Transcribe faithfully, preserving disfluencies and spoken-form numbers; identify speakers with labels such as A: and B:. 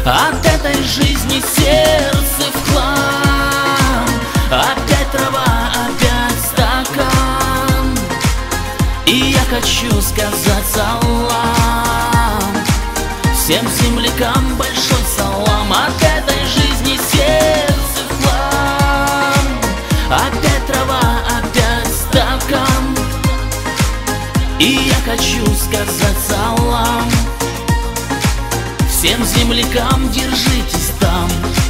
A: От этой жизни сердце в хлам. Опять трава, опять стакан. И я хочу сказать салам всем землякам, большой салам. От этой жизни сердце в хлам. Опять трава, опять стакан. И я хочу сказать салам всем землякам, держитесь там.